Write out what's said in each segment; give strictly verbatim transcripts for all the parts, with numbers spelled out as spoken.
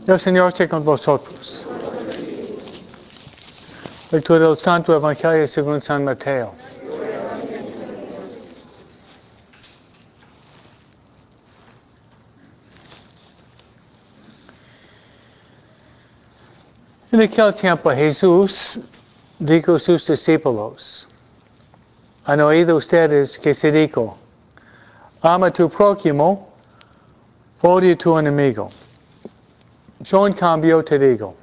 El Señor esté con vosotros. Lectura del Santo Evangelio según San Mateo. En aquel tiempo Jesús dijo a sus discípulos: ¿Han oído ustedes que se dijo, ama a tu prójimo, odia a tu enemigo? Yo en cambio te digo,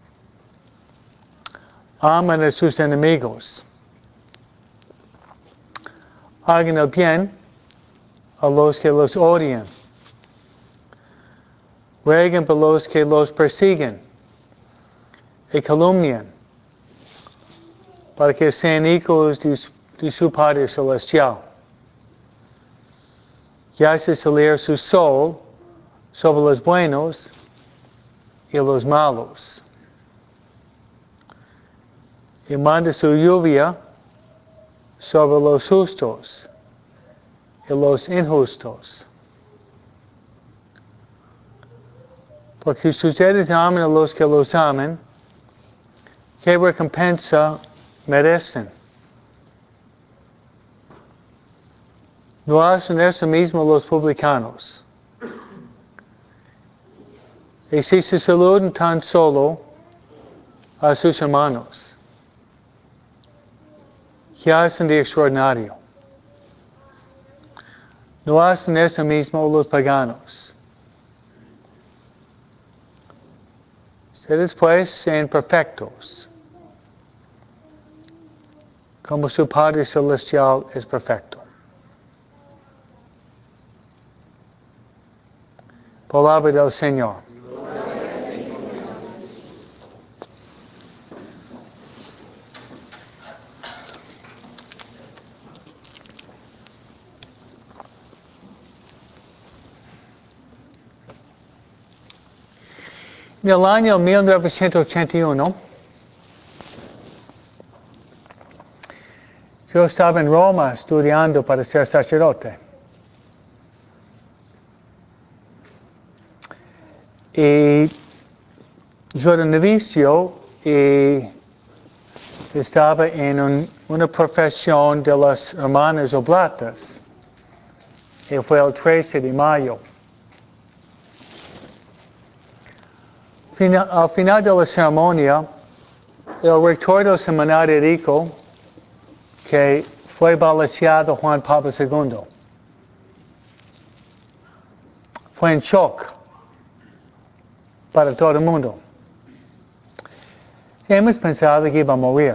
amen a sus enemigos, hagan el bien a los que los odian, rueguen por los que los persiguen y calumnian, para que sean hijos de, de su Padre Celestial. Y hace salir su sol sobre los buenos y los malos, y manda su lluvia sobre los justos y los injustos. Porque si ustedes aman a los que los aman, ¿qué recompensa merecen? ¿No hacen eso mismo los publicanos? Y si se saludan tan solo a sus hermanos, ¿qué hacen de extraordinario? ¿No hacen eso mismo los paganos? Ustedes pues sean perfectos, como su Padre Celestial es perfecto. Palabra del Señor. En el año mil novecientos ochenta y uno, yo estaba en Roma estudiando para ser sacerdote. Y yo era novicio y estaba en un, una profesión de las hermanas oblatas. Y fue el trece de mayo. Final, al final de la ceremonia, el rector del seminario dijo que fue balanceado Juan Pablo segundo. Fue en shock para todo el mundo. Y hemos pensado que iba a morir.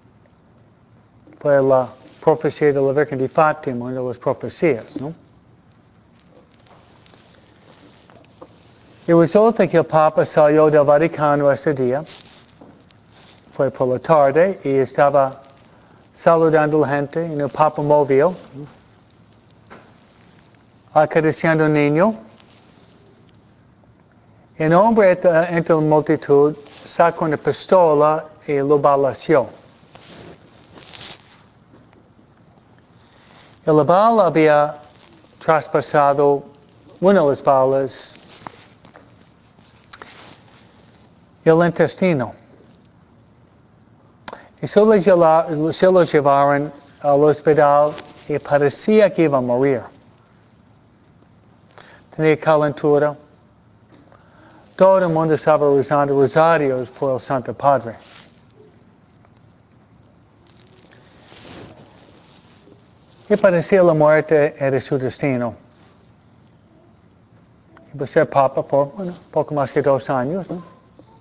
Fue la profecía de la Virgen de Fátima, una de las profecías, ¿no? Y resulta que el Papa salió del Vaticano ese día, fue por la tarde y estaba saludando a la gente en el Papa móvil, acariciando a un niño. Y un hombre entre la multitud sacó una pistola y lo balanceó. Y la bala había traspasado una de las balas el intestino. Y se lo, llevaron, se lo llevaron al hospital y parecía que iba a morir. Tenía calentura. Todo el mundo estaba rezando rosarios por el Santo Padre. Y parecía la muerte era su destino. Iba a ser Papa por bueno, poco más que dos años, ¿no?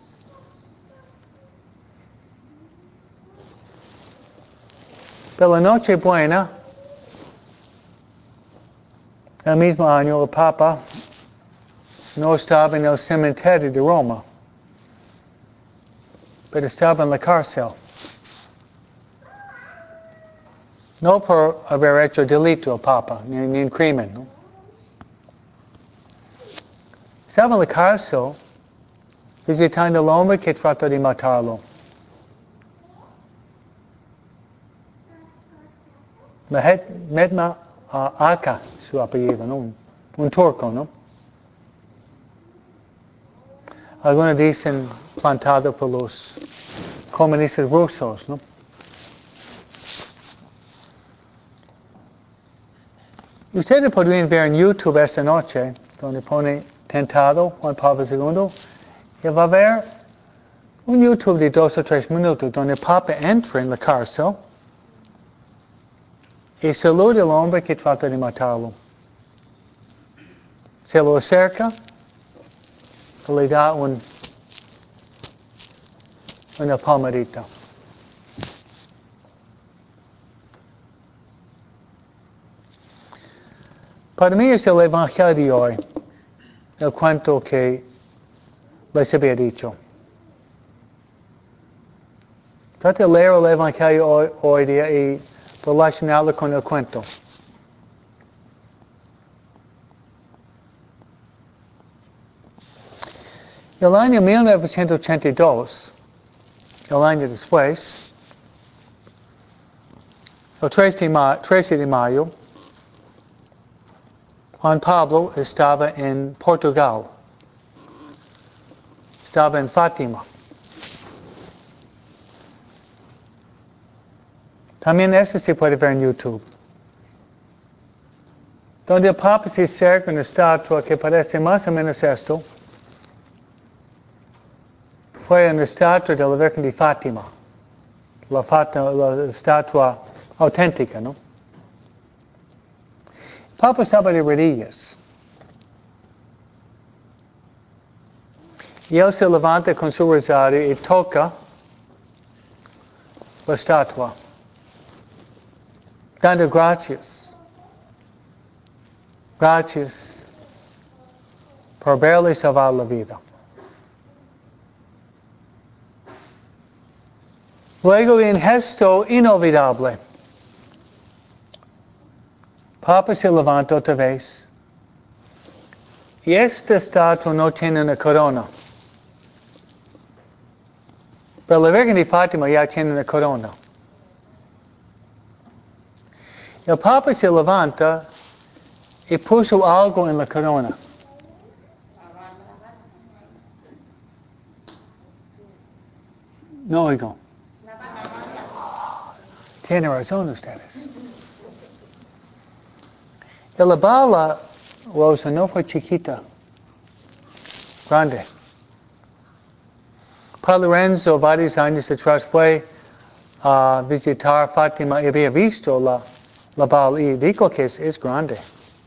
Pero la noche buena, el mismo año, el Papa no estaba en el cementerio de Roma, pero estaba en la cárcel. No por haber hecho delito el Papa, ni, ni un crimen, ¿no? Estaba en la cárcel visitando al hombre que trató de matarlo. Medma uh, Aka, su apellido, ¿no? Un, un turco, ¿no? Algunos dicen plantado por los comunistas rusos, ¿no? Y ustedes podrían ver en YouTube esta noche, donde pone tentado Juan Pablo segundo, y va a ver un YouTube de dos o tres minutos donde el Papa entra en la cárcel y saluda al hombre que trata de matarlo. Se lo acerca y le da un, una palmadita. Para mí es el Evangelio de hoy, el cuento que les había dicho. Trata de leer el Evangelio hoy, hoy día y relacionarlo con el cuento. El año mil novecientos ochenta y dos, el año después, el trece de, ma- trece de mayo, Juan Pablo estaba en Portugal. Estaba en Fátima. También eso se puede ver en YouTube. Donde el Papa se acerca a una estatua que parece más o menos esto. Fue una estatua de la Virgen de Fátima. La, Fátima, la estatua auténtica, ¿no? El Papa estaba de rodillas. Y él se levanta con su rosario y toca la estatua, dando gracias. Gracias por haberle salvado la vida. Luego, en gesto inolvidable, Papa se levanta otra vez. Y esta estatua no tiene una corona. Pero la Virgen de Fátima ya tiene una corona. El Papa se levanta y puso algo en la corona. No oigo. Tienen razón ustedes. Y la bala, Rosa, no fue chiquita, grande. Padre Lorenzo varios años atrás fue a visitar Fátima y había visto la, la bala y dijo que es, es grande.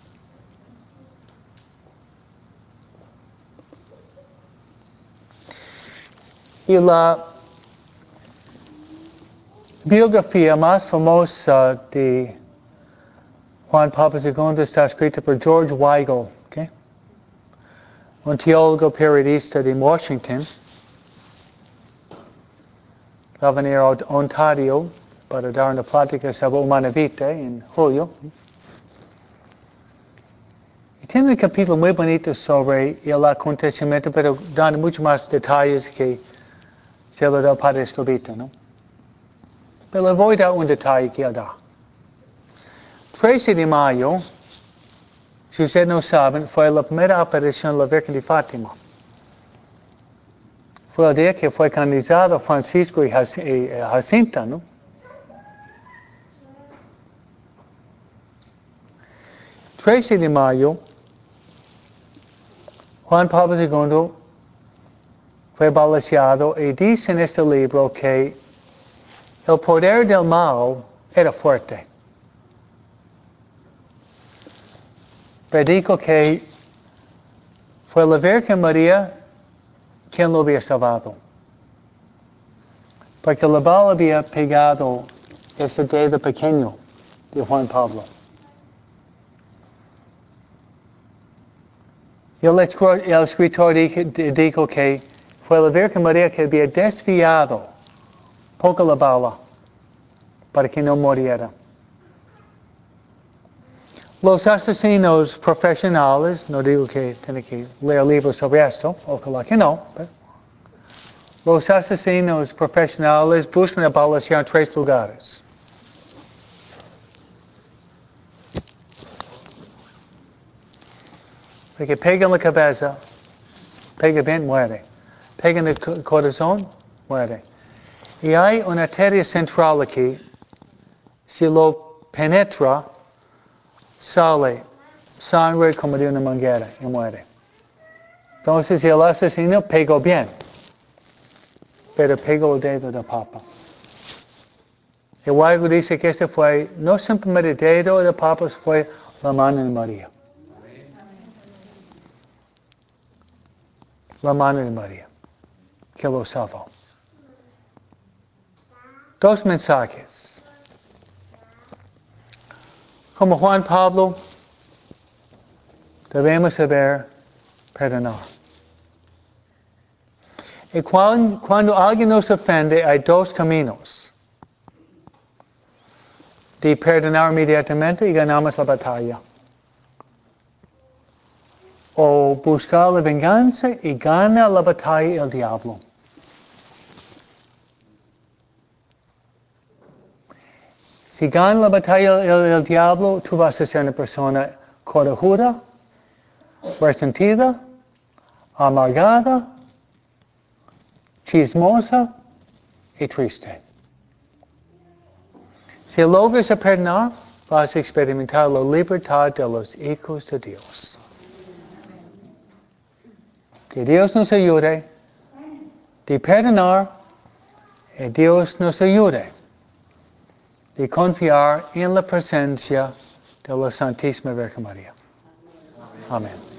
Y la biografía más famosa de Juan Pablo segundo está escrita por George Weigel, ¿okay? Un teólogo periodista de Washington. Va a venir a Ontario para dar una plática sobre Humana Vitae en julio. Y tiene un capítulo muy bonito sobre el acontecimiento, pero dando mucho más detalles que se lo da el Padre Escobito, ¿no? Pero le voy a dar un detalle que él da. trece de mayo, si ustedes no saben, fue la primera aparición de la Virgen de Fátima. Fue el día que fue canonizado Francisco y Jacinta, ¿no? trece de mayo, Juan Pablo segundo fue balanceado y dice en este libro que el poder del mal era fuerte. Pero dijo que fue la Virgen María quien lo había salvado. Porque la bala había pegado ese dedo pequeño de Juan Pablo. Y el, el escritor dijo que fue la Virgen María que había desviado poco la bala para que no muriera. Los asesinos profesionales, no digo que tiene que leer libros sobre esto, ojalá que no, pero los asesinos profesionales buscan la balasear en tres lugares. Porque pega en la cabeza, pega bien, muere. pega en el corazón, muere. Y hay una arteria central aquí, si lo penetra, sale sangre como de una manguera y muere. Entonces el asesino pegó bien, pero pegó el dedo del Papa. El Huaygu dice que ese fue, no simplemente el dedo del Papa, fue la mano de María. La mano de María, que lo salvó. Dos mensajes. Como Juan Pablo, debemos saber perdonar. Y cuando, cuando alguien nos ofende, hay dos caminos. De perdonar inmediatamente y ganamos la batalla. O buscar la venganza y gana la batalla el diablo. Si gana la batalla el, el diablo, tú vas a ser una persona corajuda, resentida, amargada, chismosa y triste. Si logras perdonar, vas a experimentar la libertad de los hijos de Dios. Que Dios nos ayude de perdonar y Dios nos ayude de confiar en la presencia de la Santísima Virgen María. Amén.